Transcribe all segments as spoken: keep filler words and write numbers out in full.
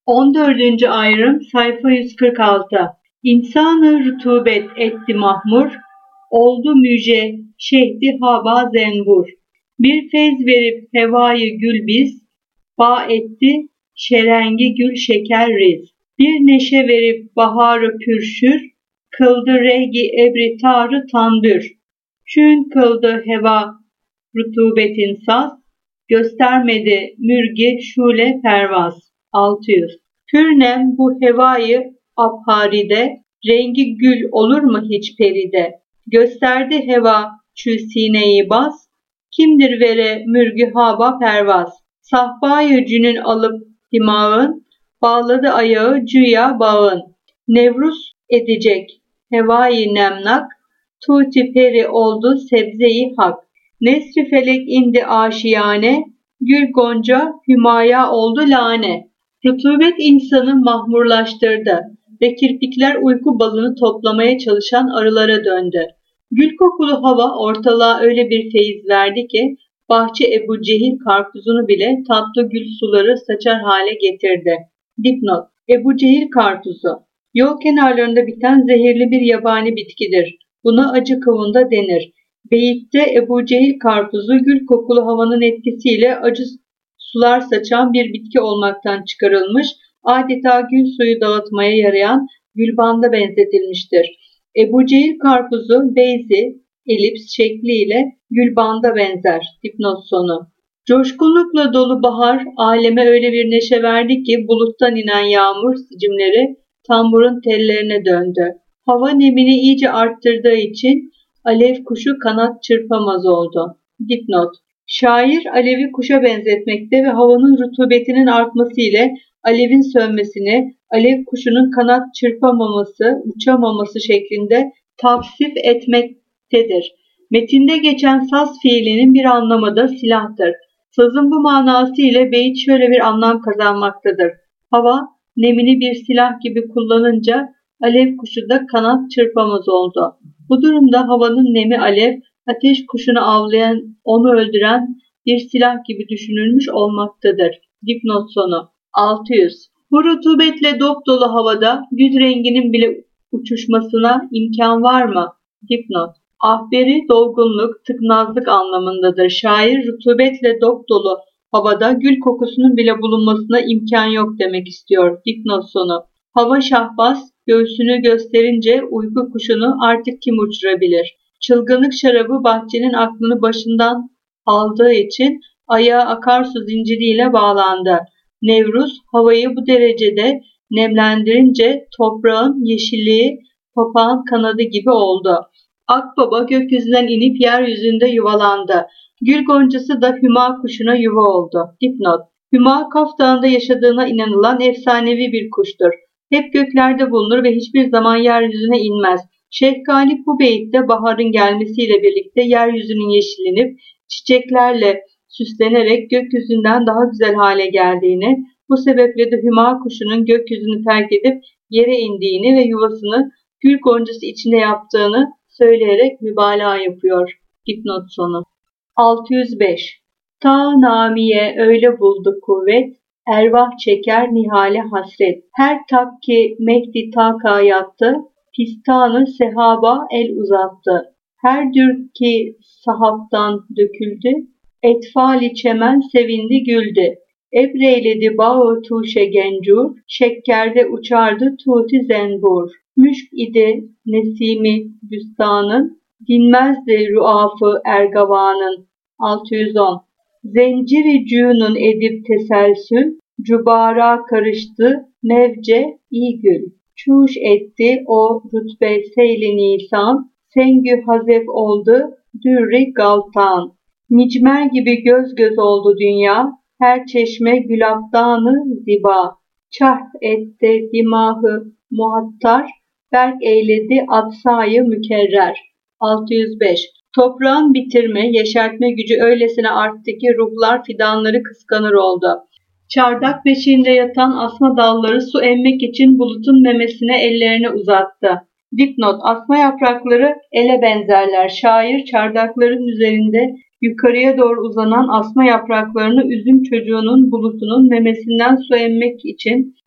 on dördüncü ayrım sayfa yüz kırk altı. İnsanı rutubet etti mahmur, oldu müjde şehdi haba zenbur. Bir feyz verip hevayı gül biz, ba etti şerengi gül şeker riz. Bir neşe verip baharı pürşür, kıldı rehgi ebri tarı tandür. Çün kıldı heva rutubetin saz, göstermedi mürgi şule pervaz. altı yüz. Pürnem bu hevayı abharide, rengi gül olur mu hiç peride? Gösterdi heva çü sineyi baz, kimdir vere mürgü haba pervaz? Sahbayı cünün alıp dimağın, bağladı ayağı cüya bağın. Nevruz edecek hevayı nemnak, tuti peri oldu sebzeyi hak. Nesri felek indi aşiyane, gül gonca hümaya oldu lane. Rutubet insanı mahmurlaştırdı ve kirpikler uyku balını toplamaya çalışan arılara döndü. Gül kokulu hava ortalığa öyle bir feyiz verdi ki, bahçe Ebu Cehil karpuzunu bile tatlı gül suları saçar hale getirdi. Dipnot: Ebu Cehil karpuzu, yol kenarlarında biten zehirli bir yabani bitkidir. Buna acı kavunda denir. Beyit'te Ebu Cehil karpuzu gül kokulu havanın etkisiyle acı sular saçan bir bitki olmaktan çıkarılmış, adeta gül suyu dağıtmaya yarayan gülbanda benzetilmiştir. Ebu Cehil karpuzu beyzi, elips şekliyle gülbanda benzer. Dipnot sonu. Coşkunlukla dolu bahar aleme öyle bir neşe verdi ki buluttan inen yağmur sicimleri tamburun tellerine döndü. Hava nemini iyice arttırdığı için alev kuşu kanat çırpamaz oldu. Dipnot: Şair alevi kuşa benzetmekte ve havanın rutubetinin artması ile alevin sönmesini, alev kuşunun kanat çırpamaması, uçamaması şeklinde tavsif etmektedir. Metinde geçen saz fiilinin bir anlamı da silahtır. Sazın bu manası ile beyit şöyle bir anlam kazanmaktadır. Hava nemini bir silah gibi kullanınca alev kuşu da kanat çırpamaz oldu. Bu durumda havanın nemi alev, ateş kuşunu avlayan, onu öldüren bir silah gibi düşünülmüş olmaktadır. Dipnot sonu. altı yüz. Bu rutubetle dopdolu havada gül renginin bile uçuşmasına imkan var mı? Dipnot: Ahberi dolgunluk, tıknazlık anlamındadır. Şair rutubetle dopdolu havada gül kokusunun bile bulunmasına imkan yok demek istiyor. Dipnot sonu. Hava şahbaz, göğsünü gösterince uyku kuşunu artık kim uçurabilir? Çılgınlık şarabı bahçenin aklını başından aldığı için ayağa akarsu zinciriyle bağlandı. Nevruz havayı bu derecede nemlendirince toprağın yeşilliği papağan kanadı gibi oldu. Akbaba gökyüzünden inip yeryüzünde yuvalandı. Gül goncası da hüma kuşuna yuva oldu. Dipnot: Hüma Kaf Dağı'nda yaşadığına inanılan efsanevi bir kuştur. Hep göklerde bulunur ve hiçbir zaman yeryüzüne inmez. Şeyh Galip bu beyitte baharın gelmesiyle birlikte yeryüzünün yeşillenip çiçeklerle süslenerek gökyüzünden daha güzel hale geldiğini, bu sebeple de hüma kuşunun gökyüzünü terk edip yere indiğini ve yuvasını gül goncası içinde yaptığını söyleyerek mübalağa yapıyor. Dipnot sonu. altı yüz beş. Ta namiye öyle buldu kuvvet, ervah çeker nihale hasret. Her tak ki Mehdi taka yattı, pistanı sehaba el uzattı. Her dürk ki sahaptan döküldü, etfali çemen sevindi güldü. Ebreyledi bağı tuşe gencur, şekkerde uçardı tuti zenbur. Müşk idi nesimi büstanın, dinmezdi ruafı ergavanın. altı yüz on. Zenciri cünun edip teselsül, cubara karıştı mevce iyi gül. Çuş etti o rütbe seyli nisan, sengü hazef oldu dürri galtan. Micmer gibi göz göz oldu dünya, her çeşme gülaptanı ziba. Çarh etti dimahı muhattar, berk eyledi atsayı mükerrer. altı yüz beş. Toprağın bitirme, yeşertme gücü öylesine arttı ki ruhlar fidanları kıskanır oldu. Çardak beşiğinde yatan asma dalları su emmek için bulutun memesine ellerini uzattı. Dipnot: Asma yaprakları ele benzerler. Şair çardakların üzerinde yukarıya doğru uzanan asma yapraklarını üzüm çocuğunun bulutunun memesinden su emmek için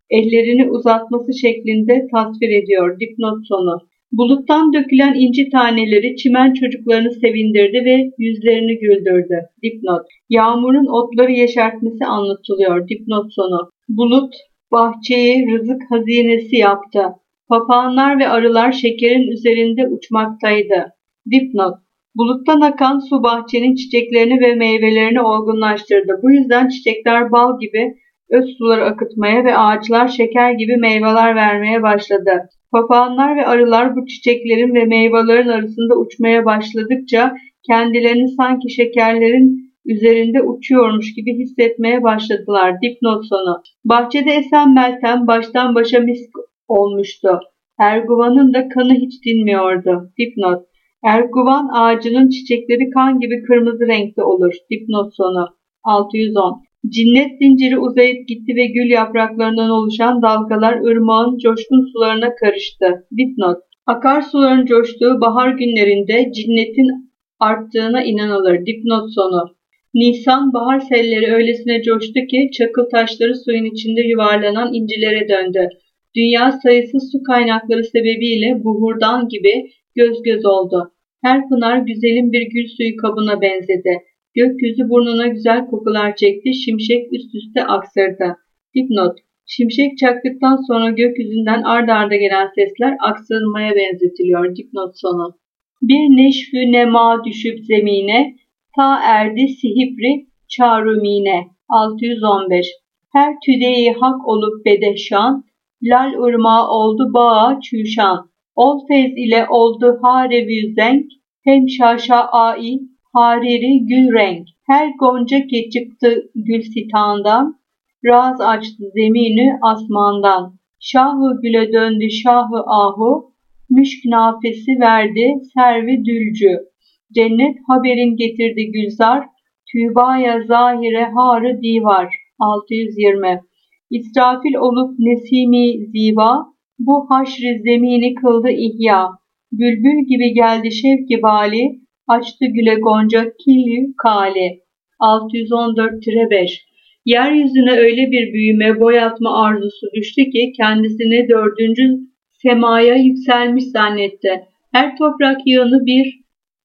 ellerini uzatması şeklinde tasvir ediyor. Dipnot sonu. Buluttan dökülen inci taneleri çimen çocuklarını sevindirdi ve yüzlerini güldürdü. Dipnot. Yağmurun otları yeşertmesi anlatılıyor. Dipnot sonu. Bulut bahçeyi rızık hazinesi yaptı. Papağanlar ve arılar şekerin üzerinde uçmaktaydı. Dipnot. Buluttan akan su bahçenin çiçeklerini ve meyvelerini olgunlaştırdı. Bu yüzden çiçekler bal gibi öz suları akıtmaya ve ağaçlar şeker gibi meyveler vermeye başladı. Papağanlar ve arılar bu çiçeklerin ve meyvelerin arasında uçmaya başladıkça kendilerini sanki şekerlerin üzerinde uçuyormuş gibi hissetmeye başladılar. Dipnot sonu. Bahçede esen Meltem baştan başa misk olmuştu. Erguvan'ın da kanı hiç dinmiyordu. Dipnot. Erguvan ağacının çiçekleri kan gibi kırmızı renkte olur. Dipnot sonu. altı yüz on. Cinnet zinciri uzayıp gitti ve gül yapraklarından oluşan dalgalar ırmağın coşkun sularına karıştı. Dipnot. Akarsuların coştuğu bahar günlerinde cinnetin arttığına inanılır. Dipnot sonu. Nisan bahar selleri öylesine coştu ki çakıl taşları suyun içinde yuvarlanan incilere döndü. Dünya sayısız su kaynakları sebebiyle buhurdan gibi göz göz oldu. Her pınar güzelim bir gül suyu kabına benzedi. Gökyüzü burnuna güzel kokular çekti, şimşek üst üste aksırdı. Dipnot. Şimşek çaktıktan sonra gökyüzünden ard arda gelen sesler aksırmaya benzetiliyor. Dipnot sonu. Bir neşfü nema düşüp zemine, ta erdi sihibri çarumine. altı yüz on beş. Her tüdeyi hak olup bedeşan, lal ırmağı oldu bağa çüşan. Ol fez ile oldu harevi zenk, hem şaşa ai hariri gül renk. Her gonca ki çıktı gül sitağından, raz açtı zemini asmandan. Şahı güle döndü şahı ahu, müşk nafesi verdi servi dülcü. Cennet haberin getirdi gülzar, tübaya zahire harı divar. altı yüz yirmi. İsrafil olup nesimi ziva, bu haşr-ı zemini kıldı ihya. Bülbül gibi geldi şevki bali, açtı güle gonca kilü kali. altı yüz on dört beş. Yeryüzüne öyle bir büyüme, boyatma arzusu düştü ki kendisini dördüncü semaya yükselmiş zannetti. Her toprak yığını bir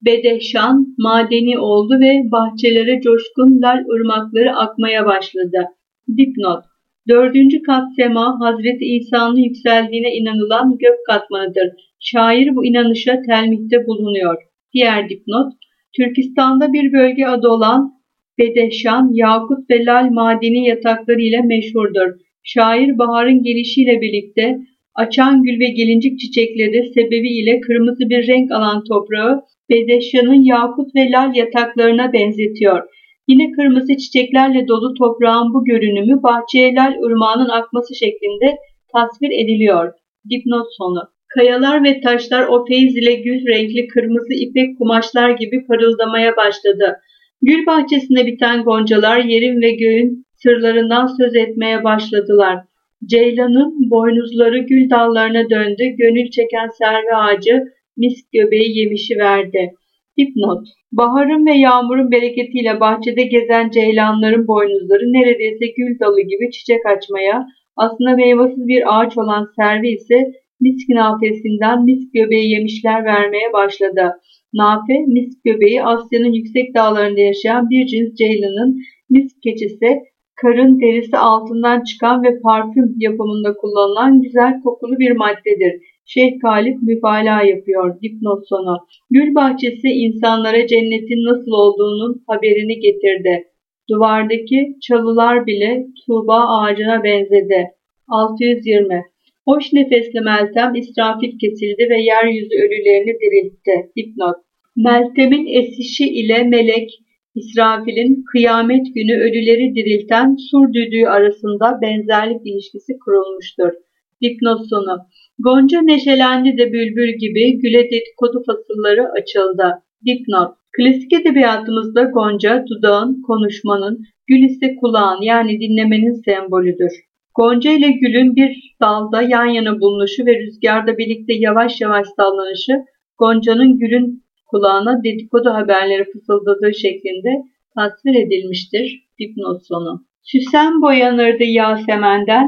bedeşan madeni oldu ve bahçelere coşkun lal ırmakları akmaya başladı. Dipnot. Dördüncü kat sema, Hazreti İsa'nın yükseldiğine inanılan gök katmanıdır. Şair bu inanışa telmihte bulunuyor. Diğer dipnot, Türkistan'da bir bölge adı olan Bedeşan, yakut ve lal madeni yatakları ile meşhurdur. Şair baharın gelişiyle birlikte açan gül ve gelincik çiçekleri sebebiyle kırmızı bir renk alan toprağı Bedeşan'ın yakut ve lal yataklarına benzetiyor. Yine kırmızı çiçeklerle dolu toprağın bu görünümü bahçeye lal ırmağının akması şeklinde tasvir ediliyor. Dipnot sonu. Kayalar ve taşlar o feyiz ile gül renkli kırmızı ipek kumaşlar gibi parıldamaya başladı. Gül bahçesinde biten goncalar yerin ve göğün sırlarından söz etmeye başladılar. Ceylanın boynuzları gül dallarına döndü, gönül çeken servi ağacı misk göbeği yemişi verdi. Dipnot. Baharın ve yağmurun bereketiyle bahçede gezen ceylanların boynuzları neredeyse gül dalı gibi çiçek açmaya, aslında meyvasız bir ağaç olan servi ise misk nafesinden misk göbeği yemişler vermeye başladı. Nafe, misk göbeği Asya'nın yüksek dağlarında yaşayan bir cins ceylanın misk keçisi, karın derisi altından çıkan ve parfüm yapımında kullanılan güzel kokulu bir maddedir. Şeyh Galip mübalağa yapıyor. Dipnot sonu. Gül bahçesi insanlara cennetin nasıl olduğunun haberini getirdi. Duvardaki çalılar bile tuğba ağacına benzedi. altı yüz yirmi. Hoş nefesli Meltem İsrafil kesildi ve yeryüzü ölülerini diriltti. Dipnot. Meltem'in esişi ile melek İsrafil'in kıyamet günü ölüleri dirilten sur düdüğü arasında benzerlik ilişkisi kurulmuştur. Dipnot sonu. Gonca neşelendi de bülbül gibi güle dedikodu fasılları açıldı. Dipnot. Klasik edebiyatımızda gonca, dudağın, konuşmanın, gül ise kulağın yani dinlemenin sembolüdür. Gonca ile gülün bir dalda yan yana bulunuşu ve rüzgarda birlikte yavaş yavaş sallanışı, goncanın gülün kulağına dedikodu haberleri fısıldadığı şeklinde tasvir edilmiştir. Dipnot sonu. Süsen boyanırdı Yasemen'den,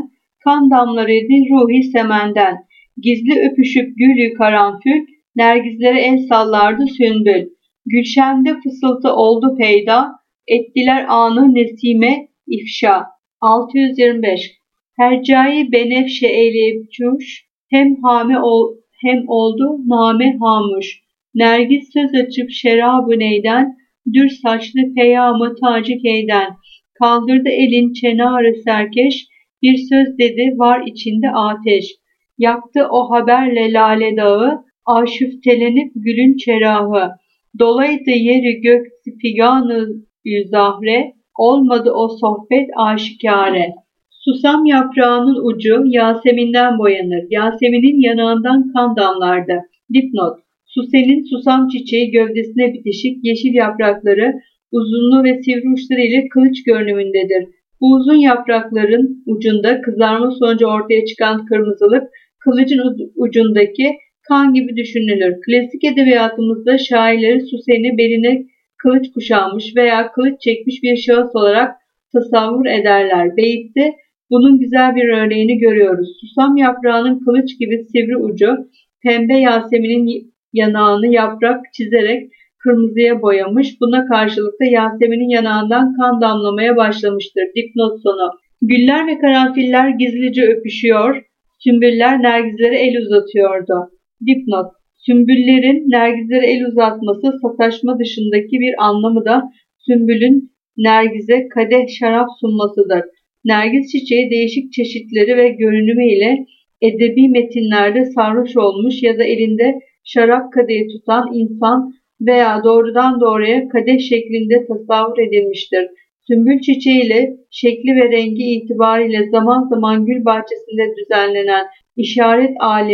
kan damlarıydı ruhi semenden. Gizli öpüşüp gülü karanfil, nergizlere el sallardı sümbül. Gülşende fısıltı oldu peyda, ettiler anı nesime ifşa. altı yüz yirmi beş. Hercai benefşe eyleyip çuş, hem hame ol, hem oldu name hamuş. Nergis söz açıp şerab-ı neyden, dür saçlı peyamı tacı keyden. Kaldırdı elin çenarı serkeş, bir söz dedi var içinde ateş. Yaktı o haberle lale dağı, aşüftelenip gülün çerahı. Dolaydı yeri gök figanı zahre, olmadı o sohbet aşikare. Susam yaprağının ucu Yasemin'den boyanır. Yasemin'in yanağından kan damlardı. Dipnot: Susenin susam çiçeği gövdesine bitişik, yeşil yaprakları uzunlu ve sivri uçları ile kılıç görünümündedir. Bu uzun yaprakların ucunda kızarma sonucu ortaya çıkan kırmızılık, kılıcın ucundaki kan gibi düşünülür. Klasik edebiyatımızda şairleri Susen'i beline kılıç kuşanmış veya kılıç çekmiş bir şahıs olarak tasavvur ederler. Beyit'te bunun güzel bir örneğini görüyoruz. Susam yaprağının kılıç gibi sivri ucu, pembe Yasemin'in yanağını yaprak çizerek kırmızıya boyamış. Buna karşılık da Yasemin'in yanağından kan damlamaya başlamıştır. Dipnot sonu. Güller ve karanfiller gizlice öpüşüyor. Sümbüller nergizlere el uzatıyordu. Dipnot: Sümbüllerin nergizlere el uzatması sataşma dışındaki bir anlamı da sümbülün nergize kadeh şarap sunmasıdır. Nergis çiçeği değişik çeşitleri ve görünümü ile edebi metinlerde sarhoş olmuş ya da elinde şarap kadehi tutan insan veya doğrudan doğruya kadeh şeklinde tasavvur edilmiştir. Sümbül çiçeğiyle şekli ve rengi itibariyle zaman zaman gül bahçesinde düzenlenen işaret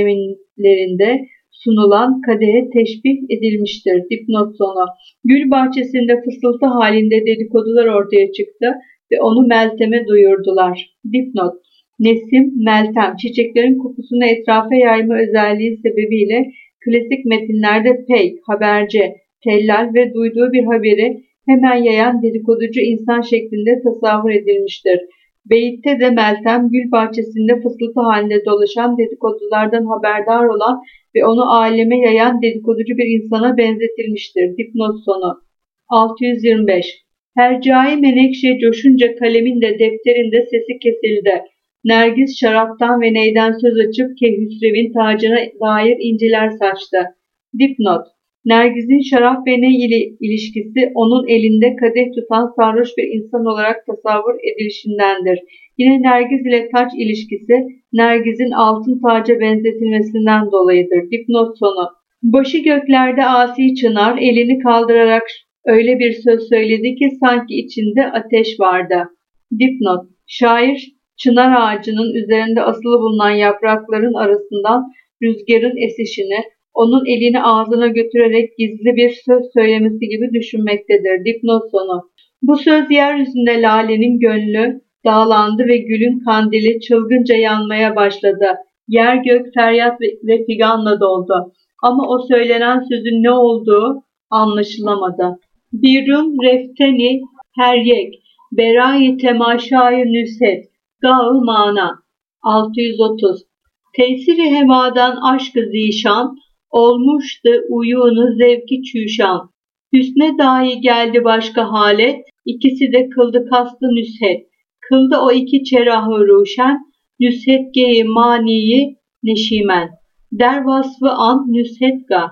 alemlerinde sunulan kadehe teşbih edilmiştir. Dipnot sonu. Gül bahçesinde fısıltı halinde dedikodular ortaya çıktı ve onu Meltem'e duyurdular. Dipnot: Nesim, Meltem, çiçeklerin kokusunu etrafa yayma özelliği sebebiyle klasik metinlerde pey, haberci, tellal ve duyduğu bir haberi hemen yayan dedikoducu insan şeklinde tasavvur edilmiştir. Beyit'te de Meltem, gül bahçesinde fısıltı halinde dolaşan dedikodulardan haberdar olan ve onu aleme yayan dedikoducu bir insana benzetilmiştir. Dipnot sonu. altı yüz yirmi beş. Hercai menekşe coşunca kalemin de defterin de sesi kesildi. Nergis şaraptan ve neyden söz açıp Kehüsrev'in tacına dair inciler saçtı. Dipnot: Nergis'in şarap ve ney ile ilişkisi onun elinde kadeh tutan sarhoş bir insan olarak tasavvur edilişindendir. Yine Nergis ile taç ilişkisi Nergis'in altın taca benzetilmesinden dolayıdır. Dipnot sonu. Başı göklerde asi çınar elini kaldırarak öyle bir söz söyledi ki sanki içinde ateş vardı. Dipnot: Şair çınar ağacının üzerinde asılı bulunan yaprakların arasından rüzgarın esişini, onun elini ağzına götürerek gizli bir söz söylemesi gibi düşünmektedir. Dipnot sonu. Bu söz yeryüzünde lalenin gönlü dağlandı ve gülün kandili çılgınca yanmaya başladı. Yer gök feryat ve figanla doldu. Ama o söylenen sözün ne olduğu anlaşılamadı. Birun refteni heryek, berayi temaşayı nüset, gâ-ı mana. altı yüz otuz. Tesiri hevadan aşk-ı zişan, olmuştu uyunu zevki çüşan. Hüsne dahi geldi başka halet, ikisi de kıldı kastı nüshet. Kıldı o iki çerahı ruşen, nüshetge-i maniyi neşimen. Der vasfı an nüshetga.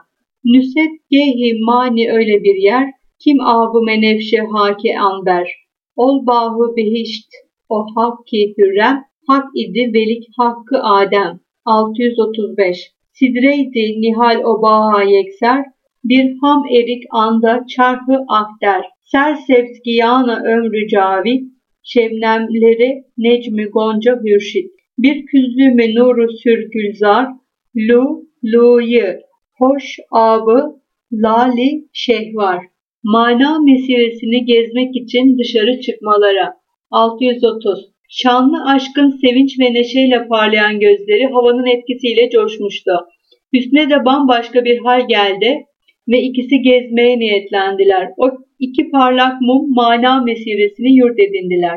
Nüshetge-i mani öyle bir yer, kim abı menevşe haki anber. Ol bahı behişt o hak-ki hürrem, hak idi velik hakkı Adem. altı yüz otuz beş. Sidreydi nihal o baha yekser, bir ham erik anda çarhı ahder. Sersevskiyanı ömrü cavid, şebnemleri necmi gonca hürşit. Bir küzlüme nuru sürgülzar, lu lu'yu, hoş abı lali şehvar. Mana mesiresini gezmek için dışarı çıkmaları. altı yüz otuz. Şanlı aşkın sevinç ve neşeyle parlayan gözleri havanın etkisiyle coşmuştu. Hüsn'e de bambaşka bir hal geldi ve ikisi gezmeye niyetlendiler. O iki parlak mum mana mesiresini yurt edindiler.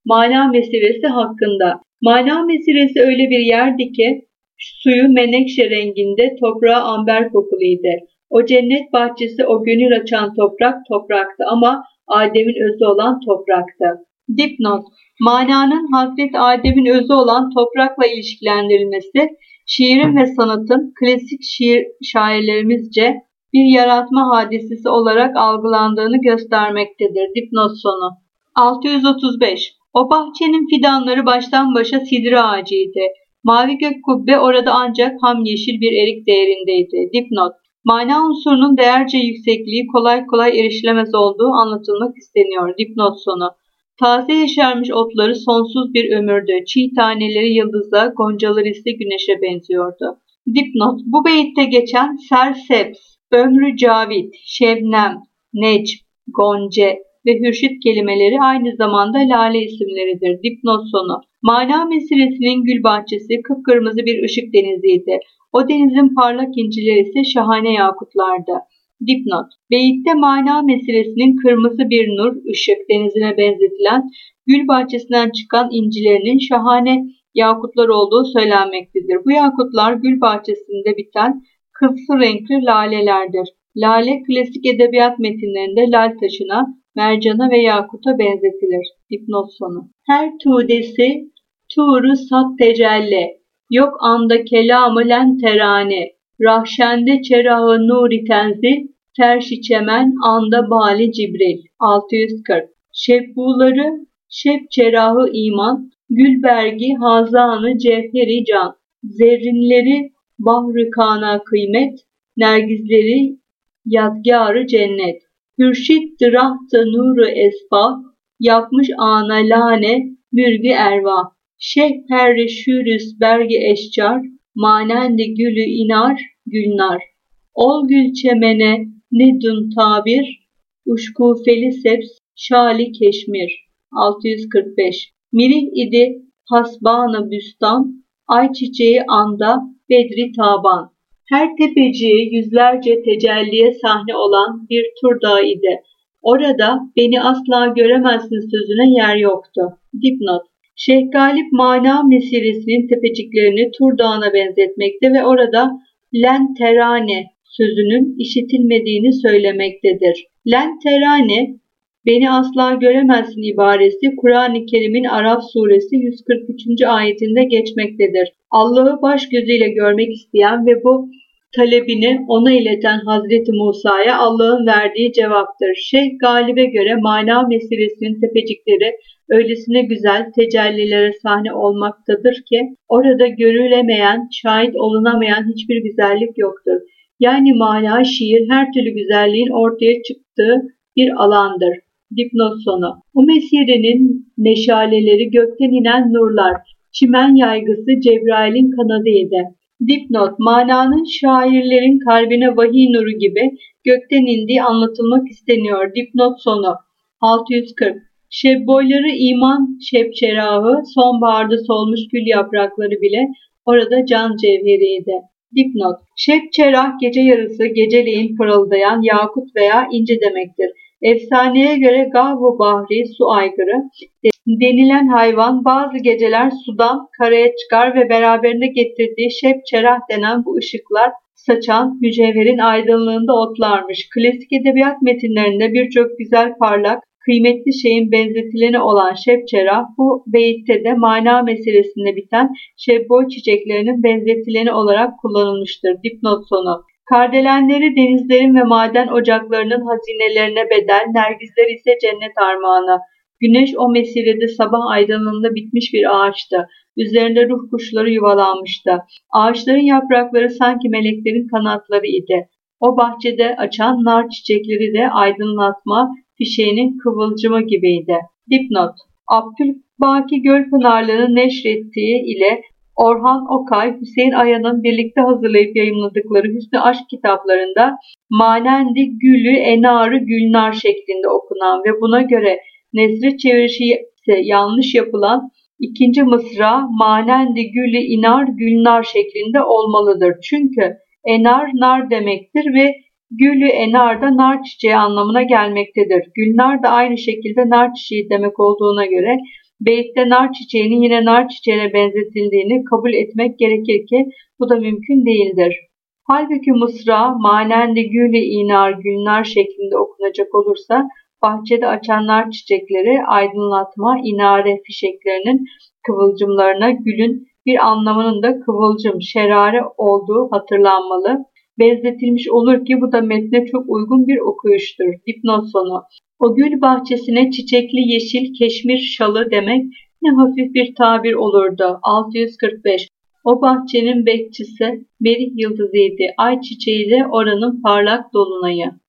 Mana meselesi hakkında. Mana meselesi öyle bir yerdi ki suyu menekşe renginde, toprağı amber kokuluydu. O cennet bahçesi, o gönül açan toprak topraktı ama Adem'in özü olan topraktı. Dipnot: Mananın Hazreti Adem'in özü olan toprakla ilişkilendirilmesi, şiirin ve sanatın klasik şiir şairlerimizce bir yaratma hadisesi olarak algılandığını göstermektedir. Dipnot sonu. altı yüz otuz beş. O bahçenin fidanları baştan başa sidre ağacıydı. Mavi gök kubbe orada ancak ham yeşil bir erik değerindeydi. Dipnot: Mana unsurunun değerce yüksekliği kolay kolay erişilemez olduğu anlatılmak isteniyor. Dipnot sonu. Taze yeşermiş otları sonsuz bir ömürdü. Çiğ taneleri yıldıza, goncaları ise güneşe benziyordu. Dipnot: Bu beyitte geçen serseps, ömrü cavit, şebnem, necm, gonce ve hürşit kelimeleri aynı zamanda lale isimleridir. Dipnot sonu. Mana meselesinin gül bahçesi kıpkırmızı bir ışık deniziydi. O denizin parlak incileri ise şahane yakutlardı. Dipnot: Beyitte mana meselesinin kırmızı bir nur, ışık denizine benzetilen gül bahçesinden çıkan incilerinin şahane yakutlar olduğu söylenmektedir. Bu yakutlar gül bahçesinde biten kızsı renkli lalelerdir. Lale klasik edebiyat metinlerinde lal taşına, mercana ve yakuta benzetilir. Dipnot sonu. Her tudesi turu sat tecelle, yok anda kelamı len terane, rahşende çerahı nuri tenzil, terşi çemen anda bali cibril. altı yüz kırk. Şebbuları şeb çerahı iman, gülbergi hazanı cevheri can, zerrinleri bahri kana kıymet, nergizleri yadgârı cennet. Hürşit dırahtı nuru esbab, yapmış ana lane mürgü erva. Şeyh perri şürüs bergi eşcar, manendi gülü inar gülnar. Ol gül çemene nedun tabir, uşkufeli seps şali keşmir. altı yüz kırk beş. Mirih idi hasbana büstan, ay çiçeği anda bedri taban. Her tepeciği yüzlerce tecelliye sahne olan bir tur dağı idi. Orada beni asla göremezsin sözüne yer yoktu. Dipnot: Şeyh Galip mana meselesinin tepeciklerini Tur Dağı'na benzetmekte ve orada len terane sözünün işitilmediğini söylemektedir. Len terane, beni asla göremezsin ibaresi Kur'an-ı Kerim'in Araf suresi yüz kırk üçüncü ayetinde geçmektedir. Allah'ı baş gözüyle görmek isteyen ve bu talebini ona ileten Hazreti Musa'ya Allah'ın verdiği cevaptır. Şeyh Galip'e göre mana meselesinin tepecikleri öylesine güzel tecellilere sahne olmaktadır ki orada görülemeyen, şahit olunamayan hiçbir güzellik yoktur. Yani mana, şiir her türlü güzelliğin ortaya çıktığı bir alandır. Dipnot sonu. O mesirenin meşaleleri gökten inen nurlar, çimen yaygısı Cebrail'in kanadıydı. Dipnot: Mananın şairlerin kalbine vahiy nuru gibi gökten indiği anlatılmak isteniyor. Dipnot sonu. altı yüz kırk. Şebboyları iman şebçerahı, sonbaharda solmuş gül yaprakları bile orada can cevheriydi. Dipnot: Şebçerah gece yarısı, geceleyin pırıldayan yakut veya inci demektir. Efsaneye göre Gavvu Bahri, su aygırı denilen hayvan bazı geceler sudan karaya çıkar ve beraberinde getirdiği şebçerah denen bu ışıklar saçan mücevherin aydınlığında otlarmış. Klasik edebiyat metinlerinde birçok güzel, parlak, kıymetli şeyin benzetileni olan şebçerah bu beyitte de mana meselesinde biten şebboy çiçeklerinin benzetileni olarak kullanılmıştır. Dipnot sonu. Kardelenleri denizlerin ve maden ocaklarının hazinelerine bedel, nergizler ise cennet armağanı. Güneş o mesirede sabah aydınlığında bitmiş bir ağaçtı. Üzerinde ruh kuşları yuvalanmıştı. Ağaçların yaprakları sanki meleklerin kanatları idi. O bahçede açan nar çiçekleri de aydınlatma fişeğinin kıvılcımı gibiydi. Dipnot: Abdülbaki Gölpınarlı'nın neşrettiği ile Orhan Okay, Hüseyin Aya'nın birlikte hazırlayıp yayımladıkları Hüsnü Aşk kitaplarında manendi gülü enarı gülnar şeklinde okunan ve buna göre nesri çevirişi ise yanlış yapılan ikinci mısra manendi gülü inar gülnar şeklinde olmalıdır. Çünkü enar nar demektir ve gülü enar da nar çiçeği anlamına gelmektedir. Gülnar da aynı şekilde nar çiçeği demek olduğuna göre Beytte nar çiçeğinin yine nar çiçeğine benzetildiğini kabul etmek gerekir ki bu da mümkün değildir. Halbuki mısra manen de gül-i inar gülnar şeklinde okunacak olursa bahçede açan nar çiçekleri aydınlatma, inare fişeklerinin kıvılcımlarına gülün bir anlamının da kıvılcım, şerare olduğu hatırlanmalı. Benzetilmiş olur ki bu da metne çok uygun bir okuyuştur. Dipnot sonu. O gül bahçesine çiçekli yeşil keşmir şalı demek ne hafif bir tabir olurdu. altı yüz kırk beş. O bahçenin bekçisi Merih yıldızıydı. Ay çiçeği de oranın parlak dolunayı.